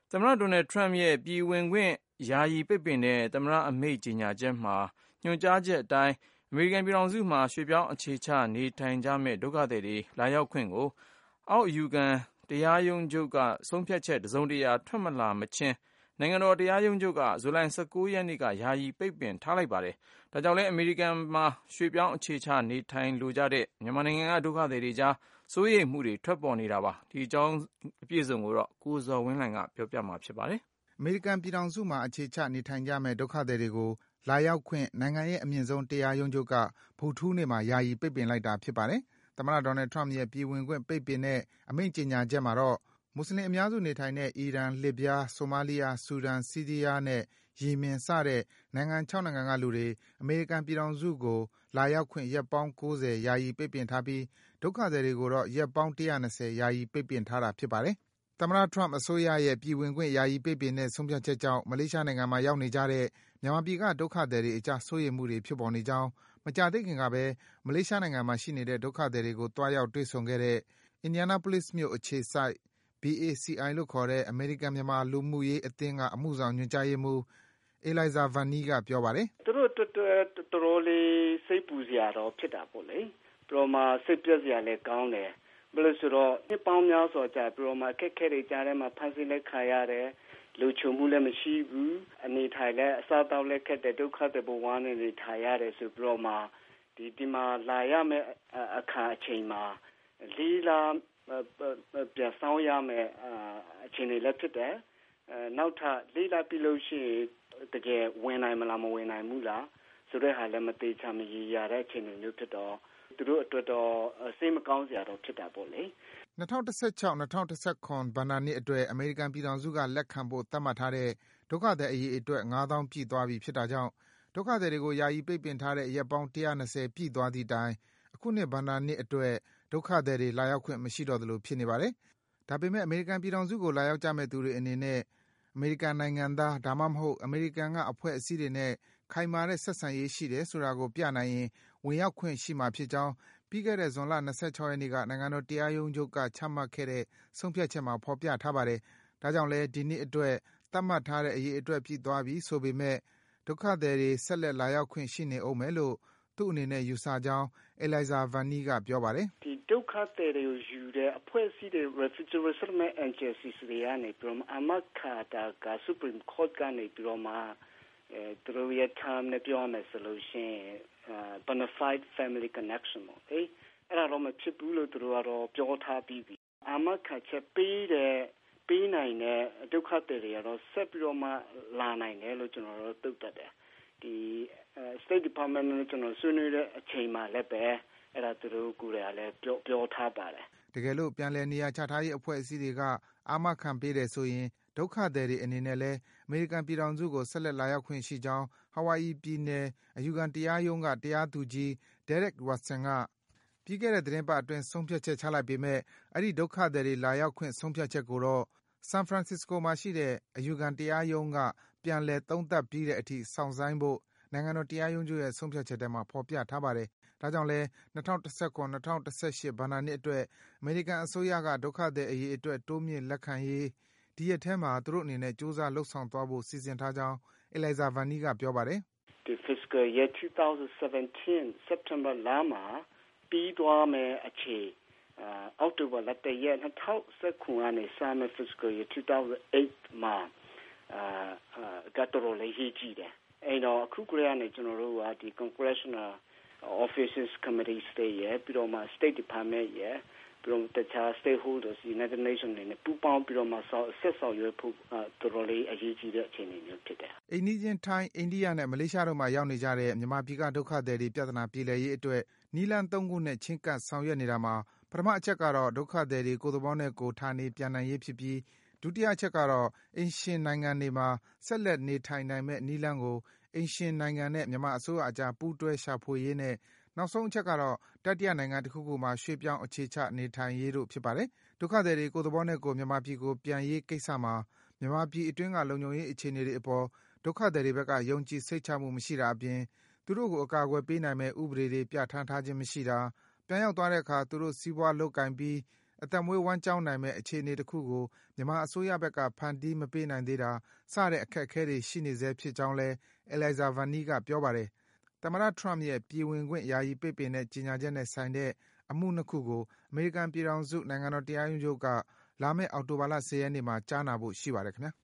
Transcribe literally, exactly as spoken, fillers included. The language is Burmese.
သမ္မတ Donald Trump ရဲ့ပြည်ဝင်ခွင့်ယာယီပိတ်ပင်တဲ့သမ္မတအမိန့်ကြေညာချက်မှာညွှန်ကြားချက်အတိုင်းအမေရိကန်ပြည်ထောင်စုမှာရွှေ့ပြောင်းအခြေချနေထိုင်ကြမယ့်ဒုက္ခသည်တွေလာရောက်ခွင့်ကိုအောက်အယူခံတရားရုံးချုပ်ကဆုံးဖြတ်ချက်တစုံတရာထွက်မလာမချင်းနိုင်ငံတော်တရားရုံးချုပ်ကဇူလိုင် ၁၉ ရက်နေ့ကယာယီပိတ်ပင်ထားလိုက်ပါတယ်။ဒါကြောင့်လည်းအမေရိကန်မှာရွှေ့ပြောင်းအခြေချနေထိုင်လိုကြတဲ့မြန်မာနိုင်ငံကဒုက္ခသည်တွေကြားစိုးရိမ်မှုတွေထွက်ပေါ်နေတာပါ။ဒီအကြောင်းအပြည့်အစုံကိုတော့ကိုဇော်ဝင်းလှိုင်ကပြောပြမှာဖြစ်ပါတယ်။အမေရိကန်ပြည်ထောင်စုမှာအခြေချနေထိုင်ကြမယ့်ဒုက္ခသည်တွေကိုလာရောက်ခွင့်နိုင်ငံရဲ့အမြင့်ဆုံးတရားရုံးချုပ်ကဗုဒ္ဓဟူးနေ့မှာယာယီပိတ်ပင်လိုက်တာဖြစ်ပါတယ်။သမ္မတ Donald Trump ရဲ့ပြည်ဝင်ခွင့်ပိတ်ပင်တဲ့အမိန့်ကြေညာချက်မှာတော့မွတ်ဆလင်အများစုနေထိုင်တဲ့အီရန်၊လစ်ဗျား၊ဆိုမာလီးယား၊ဆူဒန်၊ဆီးရီးယားနဲ့ယီမင်စတဲ့နိုင်ငံ ၆ နိုင်ငံကလူတွေအမေရိကန်ပြည်ထောင်စုကိုလာရောက်ခွင့်ရက်ပေါင်း ၉၀ ယာယီပိတ်ပင်ထားပြီးဒုက္ခသည်တွေကိုတော့ရက်ပေါင်း ၁၂၀ ယာယီပိတ်ပင်ထားတာဖြစ်ပါတယ်။သမ္မတ Trump အစိုးရရဲ့ပြည်ဝင်ခွင့်ယာယီပိတ်ပင်တဲ့ဆုံးဖြတ်ချက်ကြောင့်မလေးရှားနိုင်ငံမှာရောက်နေကြတဲ့မြန်မာပြည်ကဒုက္ခသည်တွေအကြားစိုးရိမ်မှုတွေဖြစ်ပေါ်နေကြောင်းမကြာသေးခင်ကပဲမလေးရှားနိုင်ငံမှာရှိနေတဲ့ဒုက္ခသည်တွေကိုသွားရောက်တွေ့ဆုံခဲ့တဲ့ Indianapolis မြို့အခြေစိုက် B A C I လို့ခေါ်တဲ့အမေရိကန်မြန်မာလူမှုရေးအသင်းကအမှုဆောင်ညွှန်ကြားရေးမှူး Elijah Vanney ကပြောပါတယ်။သူတို့တော်တော်လေးစိတ်ပူစရာတော့ဖြစ်တာပေါ့လေ။ပြီးတော့မှစိတ်ပြည့်စရာလည်းကောင်းတယ်။ဘယ်လိုဆိုတော့နှစ်ပေါင်းများစွာကြာပြီးတော့မှခက်ခဲတွေကြားထဲမှာဖန်ဆင်းလက်ခံရတယ်။လူချုံမှုလည်းမရှိဘူး။အနေထိုင်လည်းအစားတောက်လည်းခက်တဲ့ဒုက္ခတွေဘဝနဲ့နေထိုင်ရတယ်ဆိုပြီးတော့မှဒီဒီမှာလာရမယ့်အခါအချိန်မှာလေးလာပြန်ဆောင်ရမယ်အခြေအနေလည်းဖြစ်တယ်။နောက်ထပ်လေးလာပြီးလို့ရှိရင်တကယ်ဝင်နိုင်မလားမဝင်နိုင်ဘူးလားဆိုတဲ့ဟာလည်းမသေးချာမရရတဲ့အခြေအနေမျိုးဖြစ်တော့သူတို့အတွက်တော့စိတ်မကောင်းစရာတော့ဖြစ်တာပေါ့လေ။၂၀၁၆-၂၀၁၇ဘဏ္ဍာနှစ်အတွက်အမေရိကန်ပြည်ထောင်စုကလက်ခံဖို့သတ်မှတ်ထားတဲ့ဒုက္ခသည်အရေအတွက်ငါးသောင်းပြည့်သွားပြီဖြစ်တာကြောင့်ဒုက္ခသည်တွေကိုယာယီပိတ်ပင်ထားတဲ့ရက်ပေါင်း ၁၂၀ ပြည့်သွားသည့်တိုင်အခုနှစ်ဘဏ္ဍာနှစ်အတွက်ဒုက္ခသည်တွေလာရောက်ခွင့်မရှိတော့သလိုဖြစ်နေပါတယ်။ဒါပေမဲ့အမေရိကန်ပြည်ထောင်စုကိုလာရောက်ကြမယ့်သူတွေအနေနဲ့အမေရိကန်နိုင်ငံသားဒါမှမဟုတ်အမေရိကန်ကအဖွဲ့အစည်းတွေနဲ့ခိုင်မာတဲ့ဆက်ဆံရေးရှိတယ်ဆိုတာကိုပြနိုင်ရင်ဝင်ရောက်ခွင့်ရှိမှာဖြစ်ကြောင်းပြီးခဲ့တဲ့ဇွန်လ ၂၆ ရက်နေ့ကနိုင်ငံတော်တရားရုံးချုပ်ကချမှတ်ခဲ့တဲ့ဆုံးဖြတ်ချက်မှာဖော်ပြထားပါတယ်။ဒါကြောင့်လည်းဒီနှစ်အတွက်သတ်မှတ်ထားတဲ့အရေအတွက်ပြည့်သွားပြီဆိုပေမဲ့ဒုက္ခသည်တွေဆက်လက်လာရောက်ခွင့်ရှိနေဦးမယ်လို့သူ့အနေနဲ့ယူဆကြောင်း Elijah Vanney ကပြောပါတယ်။ဒီဒုက္ခသည်တွေကိုယူတဲ့အဖွဲ့အစည်းတွေ Refugee Resettlement Agencies တွေကနေပြီးတော့အမခါတာက Supreme Court ကနေပြီးတော့မှအဲသူတို့ရဲ့ term နဲ့ပြောရမယ်ဆိုလို့ရှိရင် bona fide family connection ပေါ့။အဲ့ဒါတော့မဖြစ်ဘူးလို့သူတို့ကတော့ပြောထားပြီးပြီ။အမခါချက်ပေးတဲ့ပေးနိုင်တဲ့ဒုက္ခသည်တွေကတော့ဆက်ပြီးတော့မှလာနိုင်တယ်လို့ကျွန်တော်တို့သိတတ်တယ်။ဒီ State Department နဲ့ကျွန်တော်ဆွေးနွေးတဲ့အချိန်မှာလည်းပဲအဲ့ဒါသူတို့ကိုယ်တိုင်လည်းပြောပြောထားပါတယ်။တကယ်လို့ပြန်လည်နေရာချထားရေးအဖွဲ့အစည်းတွေကအာမခံပေးတယ်ဆိုရင်ဒုက္ခသည်တွေအနေနဲ့လည်းအမေရိကန်ပြည်ထောင်စုကိုဆက်လက်လာရောက်ခွင့်ရှိကြောင်းဟာဝိုင်ယီပြည်နယ်အယူခံတရားရုံးကတရားသူကြီး Derek Watson ကပြီးခဲ့တဲ့သီတင်းပတ်အတွင်းဆုံးဖြတ်ချက်ချလိုက်ပေမဲ့အဲ့ဒီဒုက္ခသည်တွေလာရောက်ခွင့်ဆုံးဖြတ်ချက်ကိုတော့ San Francisco မှာရှိတဲ့အယူခံတရားရုံးကပြန်လည်သုံးသပ်ပြီးတဲ့အထိစောင့်ဆိုင်းဖို့နိုင်ငံတော်တရားရုံးချုပ်ရဲ့ဆုံးဖြတ်ချက်ထဲမှာဖော်ပြထားပါတယ်။ဒါကြောင့်လည်း၂၀၁၇-၂၀၁၈ဘဏ္ဍာနှစ်အတွက်အမေရိကန်အစိုးရကဒုက္ခသည်အရေအတွက်တိုးမြင့်လက်ခံရေးဒီရက်ထဲမှာသူတို့အနေနဲ့ကြိုးစားလုပ်ဆောင်သွားဖို့စီစဉ်ထားကြောင်း Elijah Vanney ကပြောပါတယ်။ဒီ Fiscal Year twenty seventeen September လမှာပြီးသွားမယ်အခြေအောက်တိုဘာလတရက်၂၀၁၉ကနေစမယ် Fiscal Year two thousand eightမှာအာကတော့လေးကြီးကြည့်တယ်အဲ့တော့အခုကလေးကနေကျွန်တော်တို့ကဒီ Congressional Offices Committees တွေရပြီးတော့မှ State Department ရပြီးတော့တခြား Stakeholders United Nations တွေနဲ့ပူးပေါင်းပြီးတော့မှဆက်ဆောင်ရွက်ဖို့တော်တော်လေးအရေးကြီးတဲ့အခြေအနေမျိုးဖြစ်တယ်။အိန္ဒိယထိုင်းအိန္ဒိယနဲ့မလေးရှားတို့မှာရောက်နေကြတဲ့မြန်မာပြည်ကဒုက္ခသည်တွေပြဿနာပြေလည်ရေးအတွက်နည်းလမ်းသုံးခုနဲ့ချင်းကပ်ဆောင်ရွက်နေတာမှာပထမအချက်ကတော့ဒုက္ခသည်တွေကိုယ်သဘောနဲ့ကိုယ်ဌာနေပြန်နိုင်ရေးဖြစ်ပြီးဒုတိယအချက်ကတော့အိမ်ရှင်နိုင်ငံတွေမှာဆက်လက်နေထိုင်နိုင်မယ့်နည်းလမ်းကိုအိမ်ရှင်နိုင်ငံနဲ့မြန်မာအစိုးရအကြားပူးတွဲရှာဖွေရေးနဲ့နောက်ဆုံးအချက်ကတော့တတိယနိုင်ငံတစ်ခုခုမှာရွှေ့ပြောင်းအခြေချနေထိုင်ရေးတို့ဖြစ်ပါတယ်။ဒုက္ခသည်တွေကိုယ်သဘောနဲ့ကိုယ်မြန်မာပြည်ကိုပြန်ရေးကိစ္စမှာမြန်မာပြည်အတွင်းကလုံခြုံရေးအခြေအနေတွေအပေါ်ဒုက္ခသည်တွေဘက်ကယုံကြည်စိတ်ချမှုမရှိတာအပြင်သူတို့ကိုအကာအကွယ်ပေးနိုင်မယ့်ဥပဒေတွေပြဋ္ဌာန်းထားခြင်းမရှိတာပြန်ရောက်သွားတဲ့အခါသူတို့စီးပွားလုပ်ကိုင်ပြီးအသက်မွေးဝမ်းကျောင်းနိုင်မယ့်အခြေအနေတစ်ခုကိုမြန်မာအစိုးရဘက်ကဖန်တီးမပေးနိုင်သေးတာစတဲ့အခက်အခဲတွေရှိနေဆဲဖြစ်ကြောင်းလည်း Alexa Verney ကပြောပါတယ်။သမ္မတ Trump ရဲ့ပြည်ဝင်ခွင့်ယာယီပိတ်ပင်တဲ့ကြေညာချက်နဲ့ဆိုင်တဲ့အမှုနှစ်ခုကိုအမေရိကန်ပြည်ထောင်စုနိုင်ငံတော်တရားရုံးချုပ်ကလာမယ့်အောက်တိုဘာလ ၁၀ ရက်နေ့မှာကြားနာဖို့ရှိပါတယ်ခင်ဗျာ။